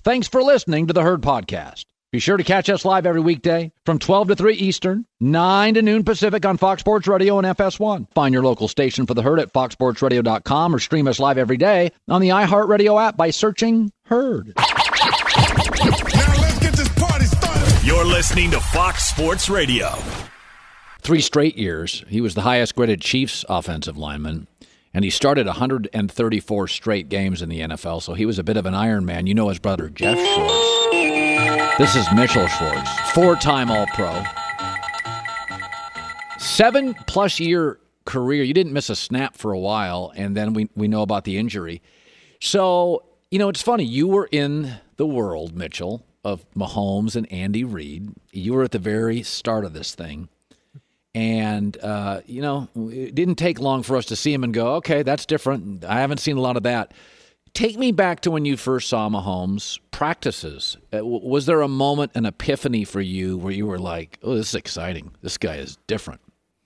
Thanks for listening to the Herd Podcast. Be sure to catch us live every weekday from 12 to 3 Eastern, 9 to noon Pacific on Fox Sports Radio and FS1. Find your local station for the Herd at foxsportsradio.com or stream us live every day on the iHeartRadio app by searching Herd. Now let's get this party started. You're listening to Fox Sports Radio. 3 straight years, he was the highest graded Chiefs offensive lineman, and he started 134 straight games in the NFL, so he was a bit of an Iron Man. You know his brother, Jeff Schwartz. This is Mitchell Schwartz, 4-time All-Pro. 7+ year career. You didn't miss a snap for a while, and then we know about the injury. So, it's funny. You were in the world, Mitchell, of Mahomes and Andy Reid. You were at the very start of this thing. And, it didn't take long for us to see him and go, okay, that's different. I haven't seen a lot of that. Take me back to when you first saw Mahomes practices. Was there a moment, an epiphany for you where you were like, oh, this is exciting. This guy is different.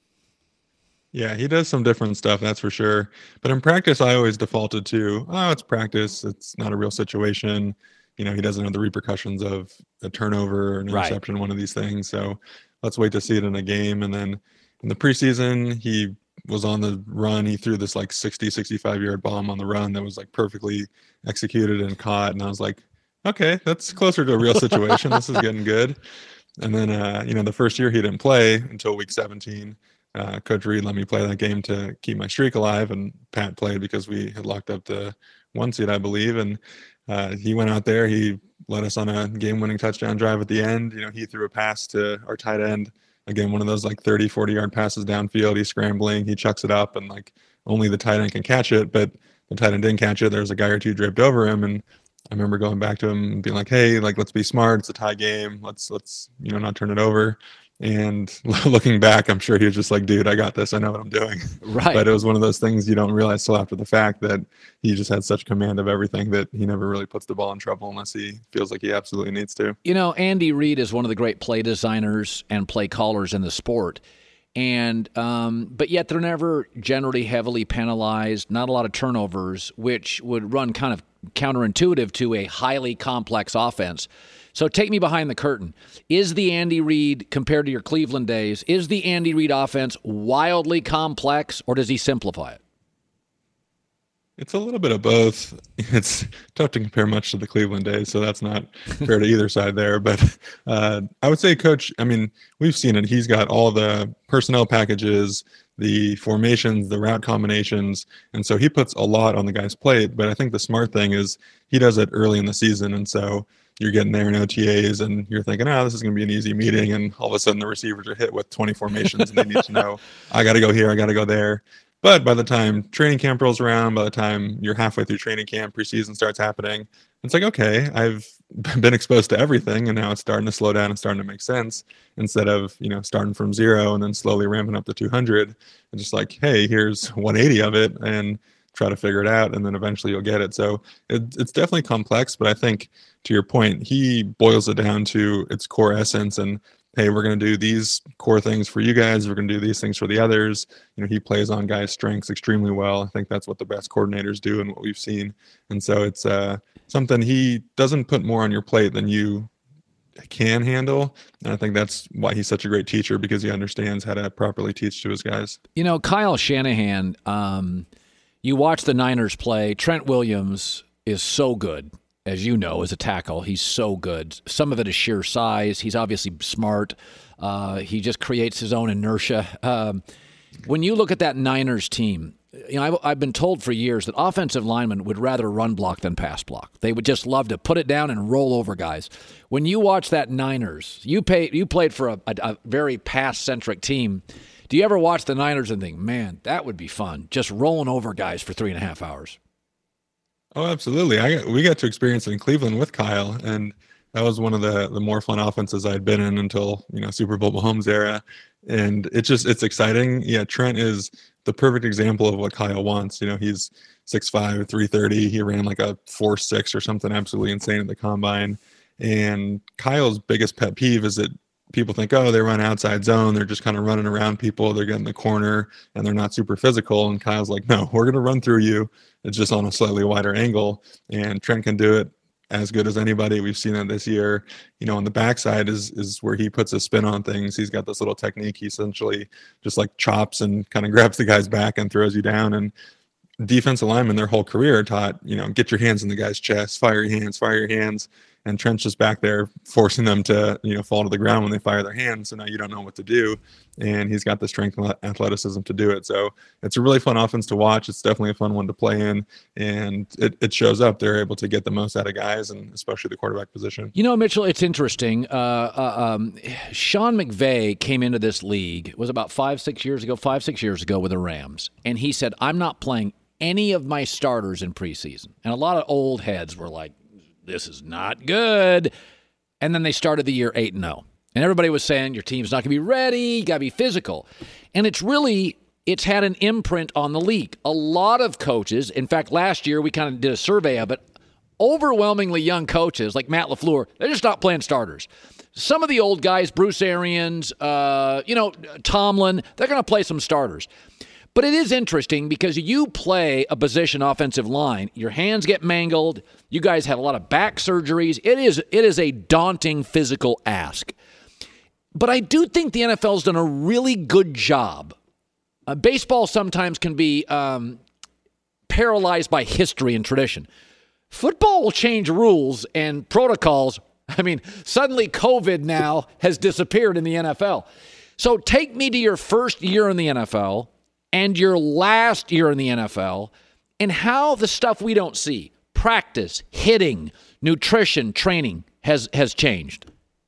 Yeah, he does some different stuff, that's for sure. But in practice, I always defaulted to, it's practice. It's not a real situation. He doesn't have the repercussions of a turnover or an interception, one of these things. So let's wait to see it in a game. And then in the preseason, he was on the run. He threw this 60, 65-yard bomb on the run that was perfectly executed and caught. And I was like, okay, that's closer to a real situation. This is getting good. And then, the first year he didn't play until week 17. Coach Reid let me play that game to keep my streak alive, and Pat played because we had locked up the 1 seed, I believe. And he went out there. He led us on a game-winning touchdown drive at the end. He threw a pass to our tight end. Again, one of those 30, 40-yard passes downfield. He's scrambling. He chucks it up, and only the tight end can catch it. But the tight end didn't catch it. There was a guy or two draped over him, and I remember going back to him and being like, hey, let's be smart. It's a tie game. Let's not turn it over. And looking back, I'm sure he was just like, dude, I got this. I know what I'm doing. Right. But it was one of those things you don't realize till after the fact that he just had such command of everything that he never really puts the ball in trouble unless he feels like he absolutely needs to. Andy Reid is one of the great play designers and play callers in the sport. And but yet they're never generally heavily penalized, not a lot of turnovers, which would run kind of counterintuitive to a highly complex offense. So take me behind the curtain. Is the Andy Reid, compared to your Cleveland days, is the Andy Reid offense wildly complex, or does he simplify it? It's a little bit of both. It's tough to compare much to the Cleveland days, so that's not fair to either side there. But I would say, Coach, we've seen it. He's got all the personnel packages, the formations, the route combinations, and so he puts a lot on the guy's plate. But I think the smart thing is he does it early in the season, and so you're getting there in OTAs and you're thinking, this is going to be an easy meeting. And all of a sudden the receivers are hit with 20 formations and they need to know, I got to go here, I got to go there. But by the time training camp rolls around, by the time you're halfway through training camp, preseason starts happening, it's like, okay, I've been exposed to everything and now it's starting to slow down and starting to make sense instead of, starting from 0 and then slowly ramping up to 200 and just like, hey, here's 180 of it and try to figure it out, and then eventually you'll get it. So it's definitely complex, but I think to your point, he boils it down to its core essence and, hey, we're going to do these core things for you guys. We're going to do these things for the others. He plays on guys' strengths extremely well. I think that's what the best coordinators do and what we've seen. And so it's something he doesn't put more on your plate than you can handle. And I think that's why he's such a great teacher, because he understands how to properly teach to his guys. Kyle Shanahan, you watch the Niners play. Trent Williams is so good, as you know, as a tackle. He's so good. Some of it is sheer size. He's obviously smart. He just creates his own inertia. When you look at that Niners team, I've been told for years that offensive linemen would rather run block than pass block. They would just love to put it down and roll over guys. When you watch that Niners, you played for a very pass-centric team. Do you ever watch the Niners and think, man, that would be fun, just rolling over guys for 3.5 hours? Oh, absolutely. We got to experience it in Cleveland with Kyle, and that was one of the more fun offenses I'd been in until, Super Bowl Mahomes era. And it's exciting. Yeah, Trent is the perfect example of what Kyle wants. He's 6'5", 330. He ran like a 4.6 or something absolutely insane at the combine. And Kyle's biggest pet peeve is that people think, they run outside zone. They're just kind of running around people. They're getting the corner and they're not super physical. And Kyle's like, no, we're going to run through you. It's just on a slightly wider angle. And Trent can do it as good as anybody. We've seen that this year. On the backside is where he puts a spin on things. He's got this little technique. He essentially just like chops and kind of grabs the guy's back and throws you down. And defensive linemen their whole career are taught, get your hands in the guy's chest, fire your hands. And Trent's just back there forcing them to, fall to the ground when they fire their hands. So now you don't know what to do. And he's got the strength and athleticism to do it. So it's a really fun offense to watch. It's definitely a fun one to play in. And it shows up. They're able to get the most out of guys, and especially the quarterback position. Mitchell, it's interesting. Sean McVay came into this league, it was about 5-6 years ago with the Rams. And he said, I'm not playing any of my starters in preseason. And a lot of old heads were like, this is not good. And then they started the year 8-0. And everybody was saying, your team's not going to be ready, you got to be physical. And it's had an imprint on the league. A lot of coaches, in fact, last year we kind of did a survey of it, overwhelmingly young coaches like Matt LaFleur, they're just not playing starters. Some of the old guys, Bruce Arians, Tomlin, they're going to play some starters. But it is interesting because you play a position offensive line. Your hands get mangled. You guys had a lot of back surgeries. It is a daunting physical ask. But I do think the NFL's done a really good job. Baseball sometimes can be paralyzed by history and tradition. Football will change rules and protocols. I mean, suddenly COVID now has disappeared in the NFL. So take me to your first year in the NFL and your last year in the NFL, and how the stuff we don't see, practice, hitting, nutrition, training, has changed.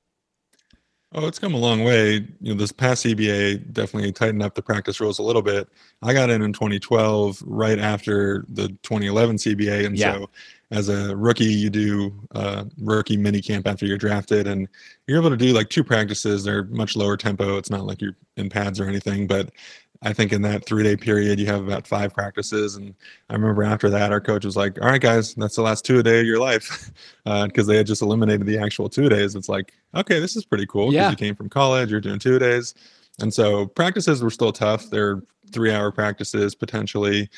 Oh, it's come a long way. This past CBA definitely tightened up the practice rules a little bit. I got in 2012, right after the 2011 CBA, and so as a rookie, you do rookie mini camp after you're drafted, and you're able to do like 2 practices. They're much lower tempo. It's not like you're in pads or anything, but I think in that 3-day period, you have about 5 practices. And I remember after that, our coach was like, all right, guys, that's the last 2-a-day of your life. Because they had just eliminated the actual 2-a-days. It's like, okay, this is pretty cool. Because you came from college, you're doing 2-a-days. And so practices were still tough. They're 3-hour practices potentially.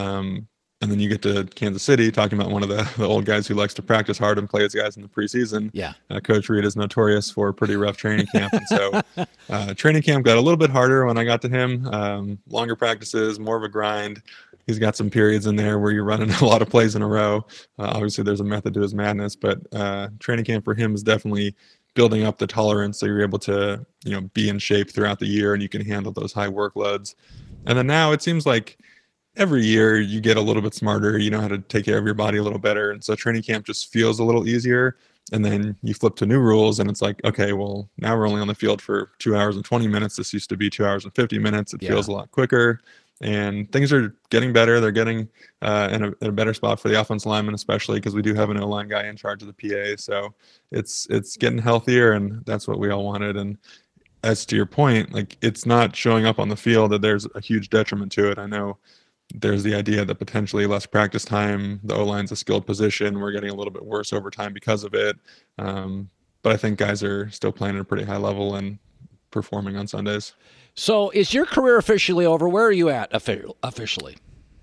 And then you get to Kansas City, talking about one of the old guys who likes to practice hard and play his guys in the preseason. Yeah. Coach Reed is notorious for a pretty rough training camp. And so training camp got a little bit harder when I got to him. Longer practices, more of a grind. He's got some periods in there where you're running a lot of plays in a row. Obviously, there's a method to his madness, but training camp for him is definitely building up the tolerance so you're able to be in shape throughout the year and you can handle those high workloads. And then now it seems like every year you get a little bit smarter, you know how to take care of your body a little better. And so training camp just feels a little easier. And then you flip to new rules and it's like, okay, well, now we're only on the field for 2 hours and 20 minutes. This used to be 2 hours and 50 minutes. It feels a lot quicker and things are getting better. They're getting in a better spot for the offensive lineman, especially because we do have an O-line guy in charge of the PA. So it's getting healthier and that's what we all wanted. And as to your point, like it's not showing up on the field that there's a huge detriment to it. I know there's the idea that potentially less practice time, the O-line's a skilled position. We're getting a little bit worse over time because of it. But I think guys are still playing at a pretty high level and performing on Sundays. So is your career officially over? Where are you at officially?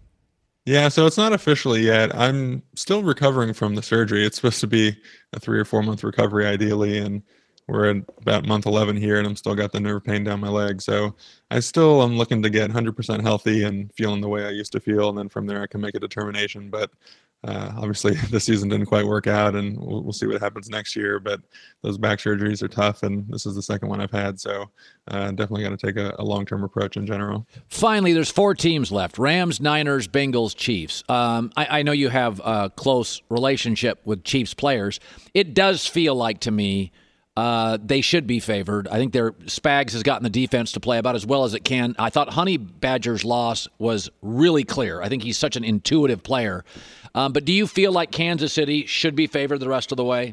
Yeah, so it's not officially yet. I'm still recovering from the surgery. It's supposed to be a 3 or 4 month recovery ideally. And we're at about month 11 here, and I'm still got the nerve pain down my leg. So I still am looking to get 100% healthy and feeling the way I used to feel. And then from there, I can make a determination. But obviously, the season didn't quite work out, and we'll see what happens next year. But those back surgeries are tough, and this is the second one I've had. So definitely got to take a long-term approach in general. Finally, there's 4 teams left: Rams, Niners, Bengals, Chiefs. I know you have a close relationship with Chiefs players. It does feel like to me they should be favored. I think Spags has gotten the defense to play about as well as it can. I thought Honey Badger's loss was really clear. I think he's such an intuitive player. But do you feel like Kansas City should be favored the rest of the way?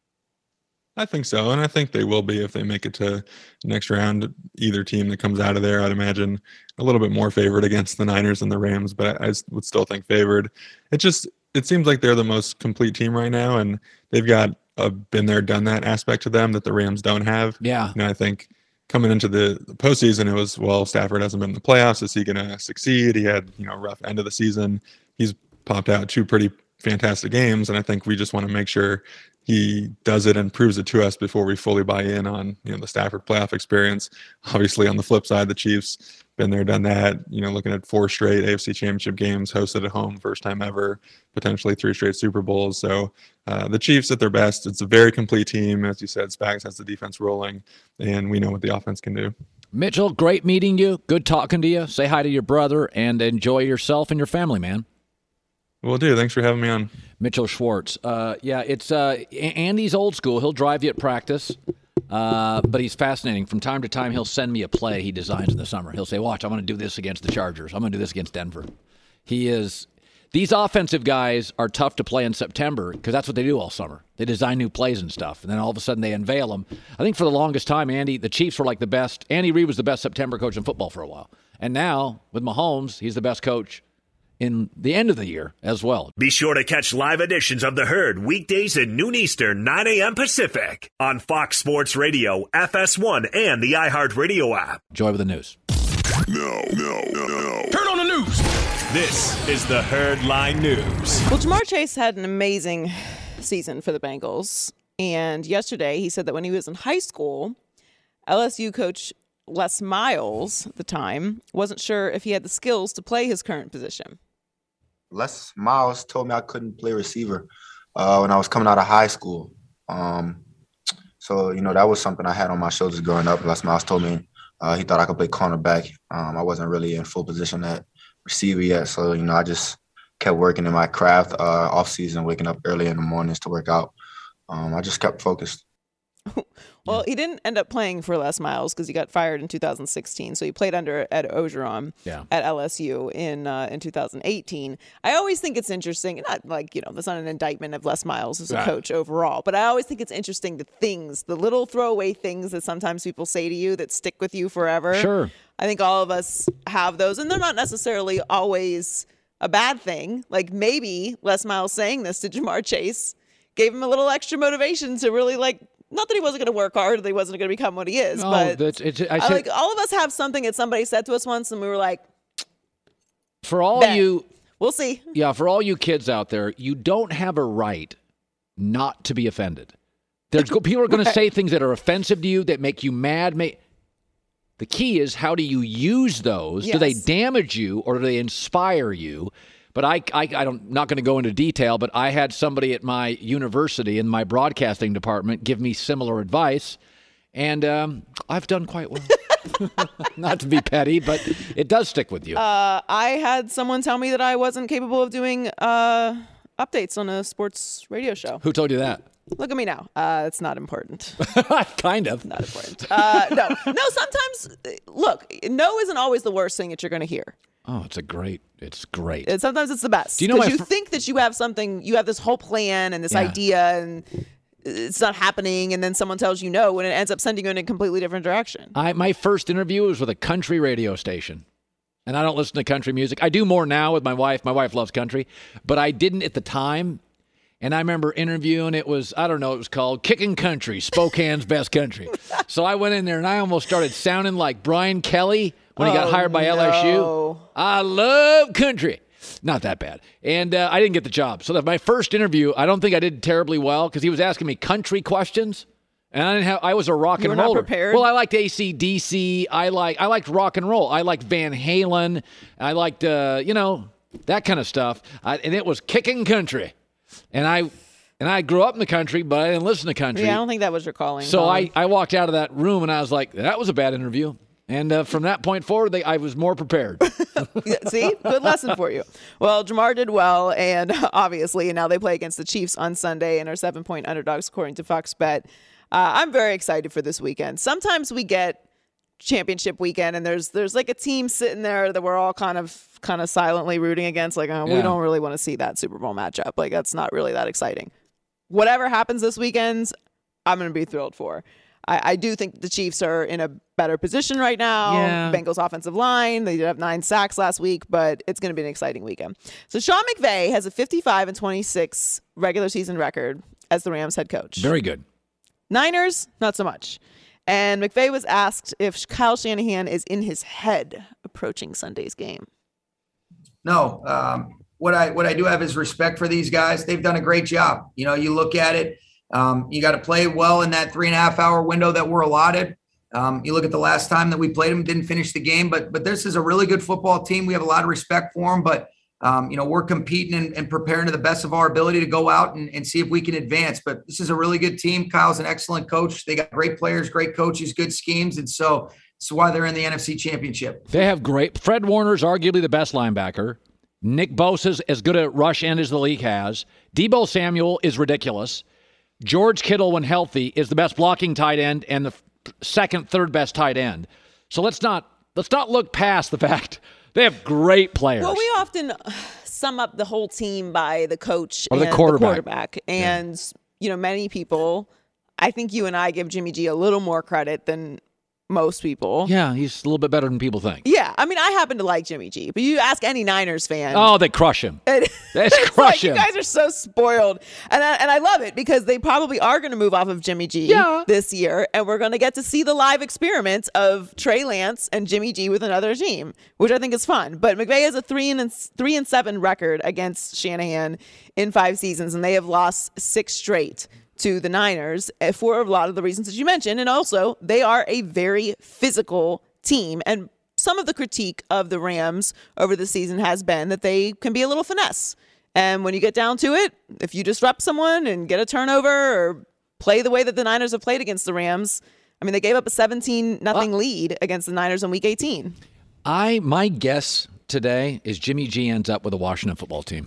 I think so, and I think they will be if they make it to the next round. Either team that comes out of there, I'd imagine, a little bit more favored against the Niners and the Rams, but I would still think favored. It seems like they're the most complete team right now, and they've got a been there, done that aspect to them that the Rams don't have. Yeah. And I think coming into the postseason, it was, well, Stafford hasn't been in the playoffs. Is he going to succeed? He had, a rough end of the season. He's popped out 2 pretty fantastic games. And I think we just want to make sure he does it and proves it to us before we fully buy in on, the Stafford playoff experience. Obviously, on the flip side, the Chiefs been there, done that, looking at 4 straight AFC championship games hosted at home, first time ever, potentially 3 straight Super Bowls. So the Chiefs at their best, it's a very complete team. As you said, Spags has the defense rolling, and we know what the offense can do. Mitchell, great meeting you. Good talking to you. Say hi to your brother and enjoy yourself and your family, man. Will do. Thanks for having me on. Mitchell Schwartz. It's Andy's old school. He'll drive you at practice, but he's fascinating. From time to time, he'll send me a play he designs in the summer. He'll say, watch, I'm going to do this against the Chargers. I'm going to do this against Denver. These offensive guys are tough to play in September because that's what they do all summer. They design new plays and stuff, and then all of a sudden they unveil them. I think for the longest time, the Chiefs were like the best. Andy Reid was the best September coach in football for a while. And now, with Mahomes, he's the best coach in the end of the year as well. Be sure to catch live editions of The Herd weekdays at noon Eastern, 9 a.m. Pacific on Fox Sports Radio, FS1, and the iHeartRadio app. Enjoy with the news. No. Turn on the news. This is The Herd Line News. Well, Ja'Marr Chase had an amazing season for the Bengals. And yesterday he said that when he was in high school, LSU coach Les Miles at the time wasn't sure if he had the skills to play his current position. Les Miles told me I couldn't play receiver when I was coming out of high school. So that was something I had on my shoulders growing up. Les Miles told me he thought I could play cornerback. I wasn't really in full position at receiver yet. So, I just kept working in my craft off season, waking up early in the mornings to work out. I just kept focused. Well, he didn't end up playing for Les Miles because he got fired in 2016. So he played under Ed Ogeron at LSU in 2018. I always think it's interesting, not like, that's not an indictment of Les Miles as a coach overall, but I always think it's interesting the little throwaway things that sometimes people say to you that stick with you forever. Sure. I think all of us have those, and they're not necessarily always a bad thing. Like maybe Les Miles saying this to Ja'Marr Chase gave him a little extra motivation to really not that he wasn't going to work hard, that he wasn't going to become what he is, but all of us have something that somebody said to us once, and we were like, for all you, we'll see. Yeah, for all you kids out there, you don't have a right not to be offended. People are going to say things that are offensive to you, that make you mad. The key is, how do you use those? Yes. Do they damage you or do they inspire you? But I'm not going to go into detail, but I had somebody at my university in my broadcasting department give me similar advice, and I've done quite well. Not to be petty, but it does stick with you. I had someone tell me that I wasn't capable of doing updates on a sports radio show. Who told you that? Look at me now. It's not important. Kind of. Not important. No, sometimes, look, no isn't always the worst thing that you're going to hear. Oh, it's great. And sometimes it's the best. Do you know you think that you have something, you have this whole plan and this idea, and it's not happening, and then someone tells you no, and it ends up sending you in a completely different direction. My first interview was with a country radio station, and I don't listen to country music. I do more now with my wife. My wife loves country, but I didn't at the time. And I remember interviewing, it was called Kicking Country, Spokane's Best Country. So I went in there and I almost started sounding like Brian Kelly when he got hired by LSU. I love country. Not that bad. And I didn't get the job. So my first interview, I don't think I did terribly well because he was asking me country questions. And I was a rock and roller. You were not prepared? Well, I liked AC/DC. I liked rock and roll. I liked Van Halen. I liked, that kind of stuff. And it was Kicking Country. And I grew up in the country, but I didn't listen to country. Yeah, I don't think that was your calling. So I walked out of that room and I was like, that was a bad interview. And from that point forward, I was more prepared. See? Good lesson for you. Well, Ja'Marr did well, and obviously, and now they play against the Chiefs on Sunday and are 7-point underdogs according to Fox Bet. I'm very excited for this weekend. Sometimes we get championship weekend and there's like a team sitting there that we're all kind of silently rooting against, we don't really want to see that Super Bowl matchup. That's not really that exciting. Whatever happens this weekend, I'm going to be thrilled for. I do think the Chiefs are in a better position right now. Yeah. Bengals offensive line, they did have 9 sacks last week, but it's going to be an exciting weekend. So Sean McVay has a 55-26 regular season record as the Rams head coach. Very good. Niners, not so much. And McVay was asked if Kyle Shanahan is in his head approaching Sunday's game. No. what I do have is respect for these guys. They've done a great job. You know, you look at it, you got to play well in that 3.5 hour window that we're allotted. You look at the last time that we played them, didn't finish the game, but this is a really good football team. We have a lot of respect for them, but you know, we're competing and preparing to the best of our ability to go out and see if we can advance. But this is a really good team. Kyle's an excellent coach. They got great players, great coaches, good schemes. And so that's why they're in the NFC Championship. They have great. Fred Warner's arguably the best linebacker. Nick Bosa's as good a rush end as the league has. Deebo Samuel is ridiculous. George Kittle, when healthy, is the best blocking tight end and the second, third best tight end. So let's not look past the fact they have great players. Well, we often sum up the whole team by the coach or and the quarterback. And, you know, many people, I think you and I give Jimmy G a little more credit than most people. Yeah, he's a little bit better than people think. Yeah, I mean, I happen to like Jimmy G, but you ask any Niners fan. Oh, they crush him. They crush him. You guys are so spoiled. And I love it because they probably are going to move off of Jimmy G this year, and we're going to get to see the live experiment of Trey Lance and Jimmy G with another team, which I think is fun. But McVay has a 3-7 record against Shanahan in 5 seasons, and they have lost 6 straight to the Niners for a lot of the reasons that you mentioned. And also, they are a very physical team. And some of the critique of the Rams over the season has been that they can be a little finesse. And when you get down to it, if you disrupt someone and get a turnover or play the way that the Niners have played against the Rams, I mean, they gave up a 17-0 lead against the Niners in Week 18. My guess today is Jimmy G ends up with a Washington football team.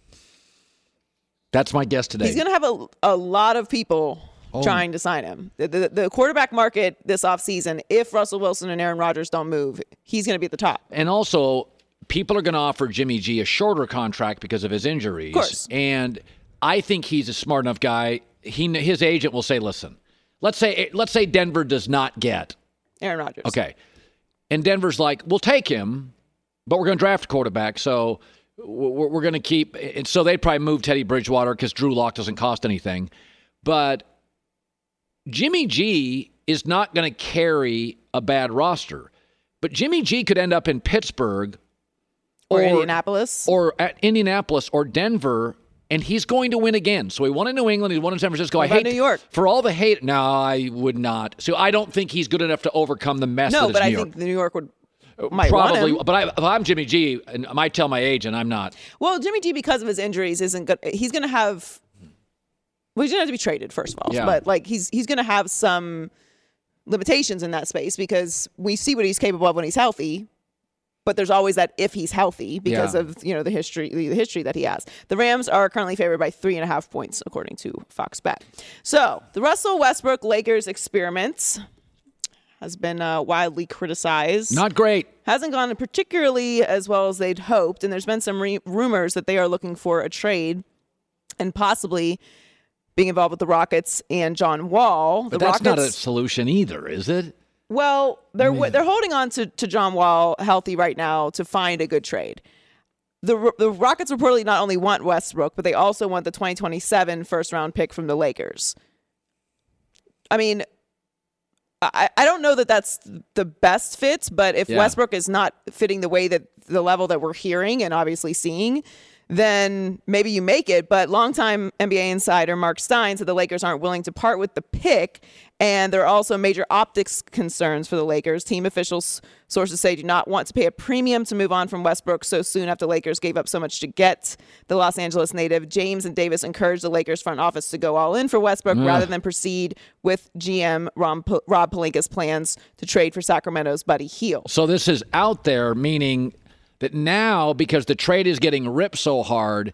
That's my guess today. He's going to have a lot of people trying to sign him. The quarterback market this offseason, if Russell Wilson and Aaron Rodgers don't move, he's going to be at the top. And also, people are going to offer Jimmy G a shorter contract because of his injuries. Of course. And I think he's a smart enough guy. His agent will say, listen, let's say Denver does not get Aaron Rodgers. Okay. And Denver's like, we'll take him, but we're going to draft a quarterback, so we're going to keep. And so they'd probably move Teddy Bridgewater because Drew Lock doesn't cost anything. But Jimmy G is not going to carry a bad roster. But Jimmy G could end up in Pittsburgh or Indianapolis. Or at Indianapolis or Denver, and he's going to win again. So he won in New England, he won in San Francisco. What about New York? For all the hate, no, I would not. So I don't think he's good enough to overcome the mess that is New York. No, but I think New York might probably want him. But if I'm Jimmy G, and I might tell my agent I'm not. Well, Jimmy G, because of his injuries, isn't good. He's going to have. Well, he's going to have to be traded first of all. Yeah. But like he's going to have some limitations in that space because we see what he's capable of when he's healthy. But there's always that if he's healthy because of the history that he has. The Rams are currently favored by 3.5 points according to Fox Bet. So the Russell Westbrook Lakers experiment has been widely criticized. Not great. Hasn't gone particularly as well as they'd hoped, and there's been some rumors that they are looking for a trade and possibly being involved with the Rockets and John Wall. But that's not a solution either, is it? Well, they're holding on to John Wall healthy right now to find a good trade. The Rockets reportedly not only want Westbrook, but they also want the 2027 first-round pick from the Lakers. I mean, I don't know that that's the best fit, but if Westbrook is not fitting the level that we're hearing and obviously seeing, then maybe you make it. But longtime NBA insider Mark Stein said the Lakers aren't willing to part with the pick, and there are also major optics concerns for the Lakers. Team officials, sources say, do not want to pay a premium to move on from Westbrook so soon after Lakers gave up so much to get the Los Angeles native. James and Davis encouraged the Lakers front office to go all in for Westbrook rather than proceed with GM Rob Pelinka's plans to trade for Sacramento's Buddy Hield. So this is out there, meaning that now, because the trade is getting ripped so hard,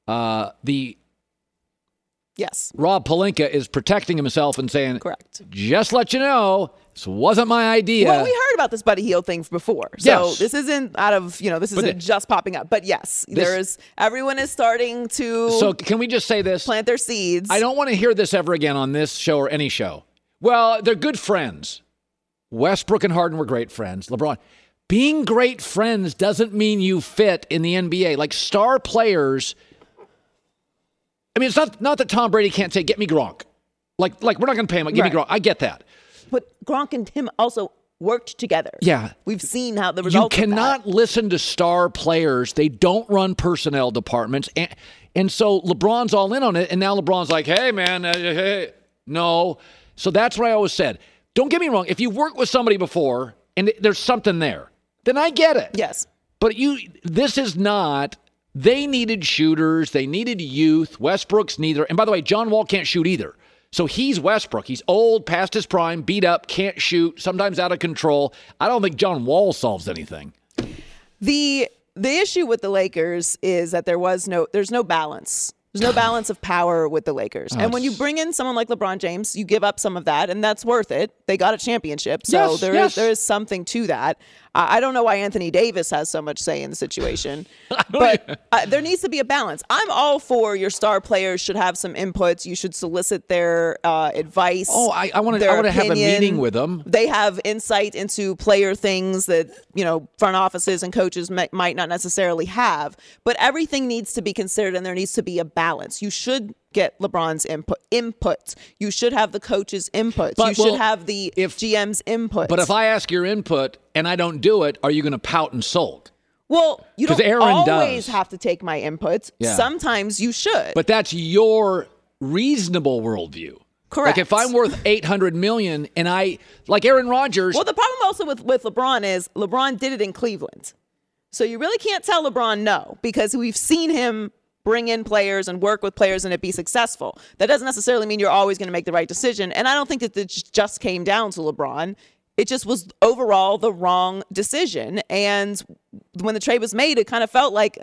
Rob Pelinka is protecting himself and saying, correct. Just let you know, this wasn't my idea. Well, we heard about this Buddy Hield thing before. So this isn't out of, this isn't just popping up. But yes, everyone is starting to So can we just say this? Plant their seeds. I don't want to hear this ever again on this show or any show. Well, they're good friends. Westbrook and Harden were great friends. LeBron. Being great friends doesn't mean you fit in the NBA. Like star players, I mean, it's not that Tom Brady can't say, get me Gronk. Like we're not going to pay him. Give me Gronk. I get that. But Gronk and him also worked together. Yeah. We've seen how the results You cannot listen to star players. They don't run personnel departments. And so LeBron's all in on it. And now LeBron's like, hey, man, hey. No. So that's what I always said. Don't get me wrong. If you've worked with somebody before and there's something there, then I get it. Yes. But this is not. They needed shooters. They needed youth. Westbrook's neither. And by the way, John Wall can't shoot either. So he's Westbrook. He's old, past his prime, beat up, can't shoot, sometimes out of control. I don't think John Wall solves anything. The issue with the Lakers is that there's no balance. There's no balance of power with the Lakers. And when you bring in someone like LeBron James, you give up some of that, and that's worth it. They got a championship, so there is something to that. I don't know why Anthony Davis has so much say in the situation, but there needs to be a balance. I'm all for your star players should have some inputs. You should solicit their advice. Oh, I want to have a meeting with them. They have insight into player things that, front offices and coaches might not necessarily have. But everything needs to be considered, and there needs to be a balance. You should get LeBron's input. You should have the coach's input. You should have the GM's input. But if I ask your input and I don't do it, are you going to pout and sulk? Well, you don't Aaron always does. have to take my input. Yeah. Sometimes you should. But that's your reasonable worldview. Correct. Like if I'm worth $800 million and like Aaron Rodgers. Well, the problem also with LeBron is LeBron did it in Cleveland. So you really can't tell LeBron no, because we've seen him bring in players and work with players and it be successful. That doesn't necessarily mean you're always going to make the right decision. And I don't think that it just came down to LeBron. It just was overall the wrong decision. And when the trade was made, it kind of felt like,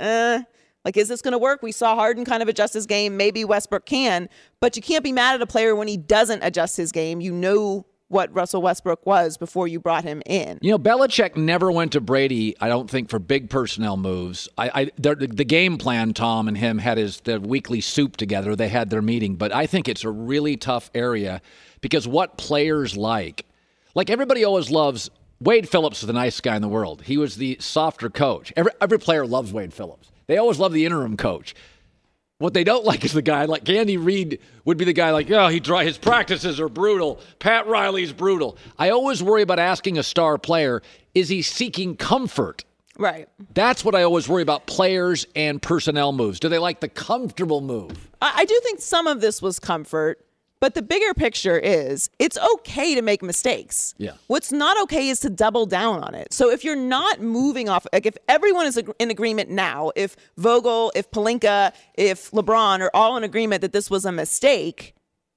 is this going to work? We saw Harden kind of adjust his game. Maybe Westbrook can. But you can't be mad at a player when he doesn't adjust his game. You know what Russell Westbrook was before you brought him in. Belichick never went to Brady, I don't think, for big personnel moves. The game plan, Tom and him had the weekly soup together. They had their meeting. But I think it's a really tough area because what players like everybody always loves, Wade Phillips is the nicest guy in the world. He was the softer coach. Every player loves Wade Phillips. They always love the interim coach. What they don't like is the guy like Andy Reid would be the guy like, his practices are brutal. Pat Riley's brutal. I always worry about asking a star player, is he seeking comfort? Right. That's what I always worry about, players and personnel moves. Do they like the comfortable move? I do think some of this was comfort. But the bigger picture is it's okay to make mistakes. Yeah. What's not okay is to double down on it. So if you're not moving off, like if everyone is in agreement now, if Vogel, if Pelinka, if LeBron are all in agreement that this was a mistake,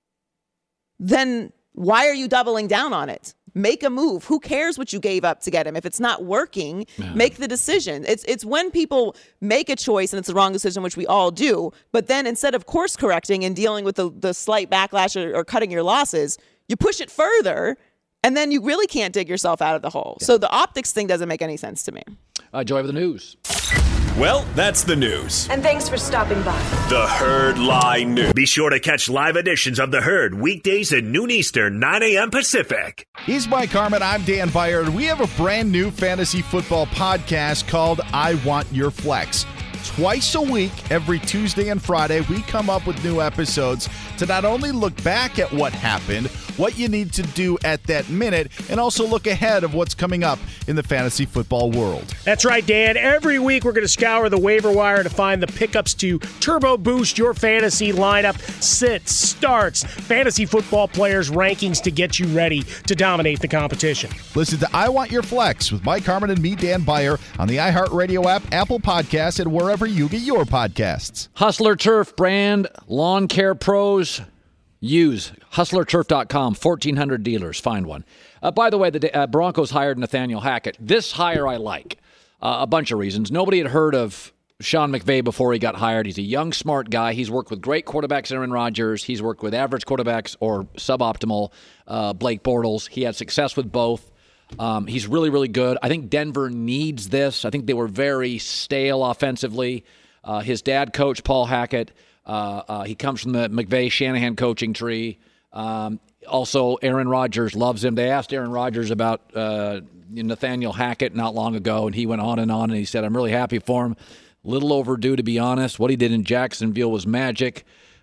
then why are you doubling down on it? Make a move. Who cares what you gave up to get him? If it's not working, make the decision. It's when people make a choice and it's the wrong decision, which we all do, but then instead of course correcting and dealing with the slight backlash or cutting your losses, you push it further, and then you really can't dig yourself out of the hole. Yeah. So the optics thing doesn't make any sense to me. Joy of the news. Well, that's the news. And thanks for stopping by. The Herd Lie News. Be sure to catch live editions of The Herd weekdays at noon Eastern, 9 a.m. Pacific. He's Mike Harmon. I'm Dan Byer. We have a brand new fantasy football podcast called I Want Your Flex. Twice a week, every Tuesday and Friday, we come up with new episodes to not only look back at what happened, what you need to do at that minute, and also look ahead of what's coming up in the fantasy football world. That's right, Dan. Every week we're going to scour the waiver wire to find the pickups to turbo boost your fantasy lineup, sits, starts, fantasy football players' rankings to get you ready to dominate the competition. Listen to I Want Your Flex with Mike Harmon and me, Dan Byer, on the iHeartRadio app, Apple Podcasts, and wherever you get your podcasts. Hustler Turf brand, lawn care pros. Use hustlerturf.com, 1,400 dealers. Find one. By the way, the Broncos hired Nathaniel Hackett. This hire I like. A bunch of reasons. Nobody had heard of Sean McVay before he got hired. He's a young, smart guy. He's worked with great quarterbacks, Aaron Rodgers. He's worked with average quarterbacks or suboptimal Blake Bortles. He had success with both. He's really, really good. I think Denver needs this. I think they were very stale offensively. His dad coached Paul Hackett. He comes from the McVay-Shanahan coaching tree. Also, Aaron Rodgers loves him. They asked Aaron Rodgers about Nathaniel Hackett not long ago, and he went on, and he said, I'm really happy for him. Little overdue, to be honest. What he did in Jacksonville was magic.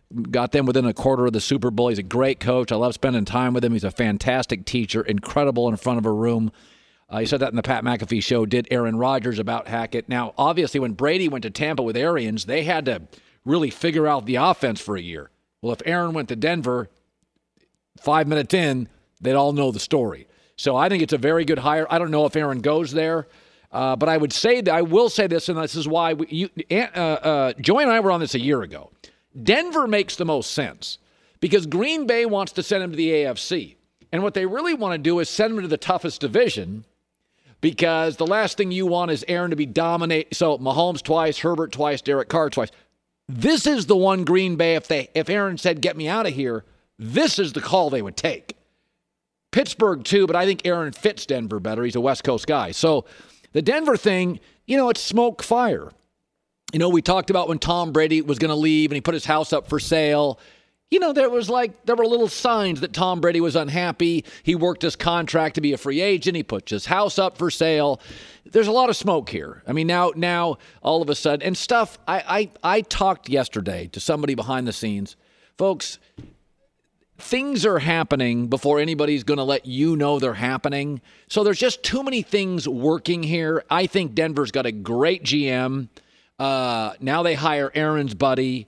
got them within a quarter of the Super Bowl. He's a great coach. I love spending time with him. He's a fantastic teacher, incredible in front of a room. He said that in the Pat McAfee show, did Aaron Rodgers about Hackett. Now, obviously, when Brady went to Tampa with Arians, they had to really figure out the offense for a year. Well, if Aaron went to Denver, 5 minutes in, they'd all know the story. So I think it's a very good hire. I don't know if Aaron goes there, but I will say this, and this is why Joey and I were on this a year ago. Denver makes the most sense because Green Bay wants to send him to the AFC. And what they really want to do is send him to the toughest division because the last thing you want is Aaron to be dominate. So Mahomes twice, Herbert twice, Derek Carr twice. This is the one Green Bay, if Aaron said, get me out of here, this is the call they would take. Pittsburgh too, but I think Aaron fits Denver better. He's a West Coast guy. So the Denver thing, it's smoke fire. We talked about when Tom Brady was going to leave and he put his house up for sale. There were little signs that Tom Brady was unhappy. He worked his contract to be a free agent. He put his house up for sale. There's a lot of smoke here. I mean, now all of a sudden, and stuff, I talked yesterday to somebody behind the scenes. Folks, things are happening before anybody's going to let you know they're happening. So there's just too many things working here. I think Denver's got a great GM. Now they hire Aaron's buddy.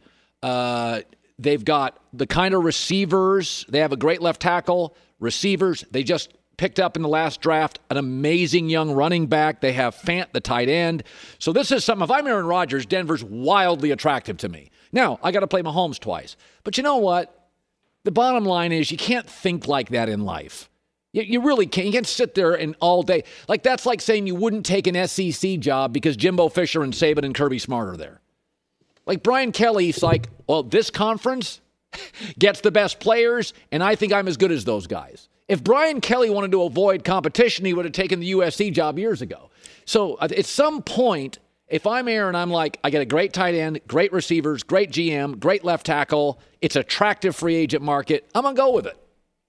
They've got the kind of receivers. They have a great left tackle. Receivers, they just picked up in the last draft an amazing young running back. They have Fant, the tight end. So this is something, if I'm Aaron Rodgers, Denver's wildly attractive to me. Now, I got to play Mahomes twice. But you know what? The bottom line is you can't think like that in life. You really can't. You can't sit there and all day. That's like saying you wouldn't take an SEC job because Jimbo Fisher and Saban and Kirby Smart are there. Like Brian Kelly's like, well, this conference gets the best players, and I think I'm as good as those guys. If Brian Kelly wanted to avoid competition, he would have taken the USC job years ago. So at some point, if I'm Aaron, I'm like, I get a great tight end, great receivers, great GM, great left tackle. It's attractive free agent market. I'm going to go with it.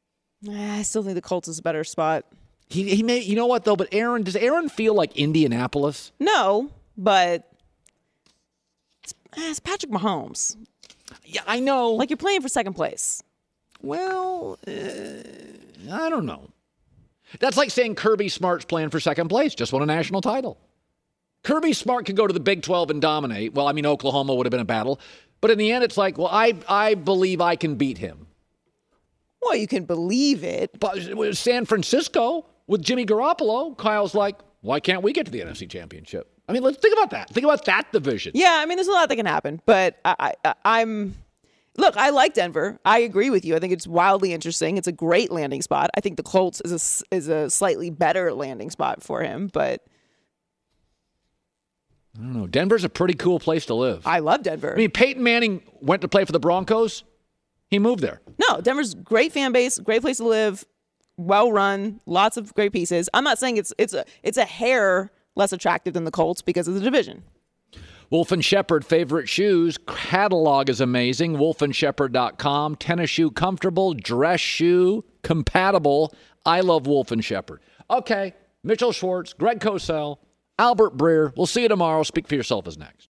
I still think the Colts is a better spot. He may, you know what, though? But does Aaron feel like Indianapolis? No, but it's Patrick Mahomes. Yeah, I know. You're playing for second place. Well, I don't know. That's like saying Kirby Smart's playing for second place, just won a national title. Kirby Smart could go to the Big 12 and dominate. Well, I mean, Oklahoma would have been a battle. But in the end, it's like, well, I believe I can beat him. Well, you can believe it. But with San Francisco, with Jimmy Garoppolo, Kyle's like, why can't we get to the NFC Championship? I mean, let's think about that. Think about that division. Yeah, I mean, there's a lot that can happen. But Look, I like Denver. I agree with you. I think it's wildly interesting. It's a great landing spot. I think the Colts is a slightly better landing spot for him, but I don't know. Denver's a pretty cool place to live. I love Denver. I mean, Peyton Manning went to play for the Broncos. He moved there. No, Denver's great fan base, great place to live, well run, lots of great pieces. I'm not saying it's a hair less attractive than the Colts because of the division. Wolf & Shepherd favorite shoes. Catalog is amazing. wolfandshepard.com. Tennis shoe comfortable. Dress shoe compatible. I love Wolf & Shepherd. Okay, Mitchell Schwartz, Greg Cosell, Albert Breer. We'll see you tomorrow. Speak for yourself is next.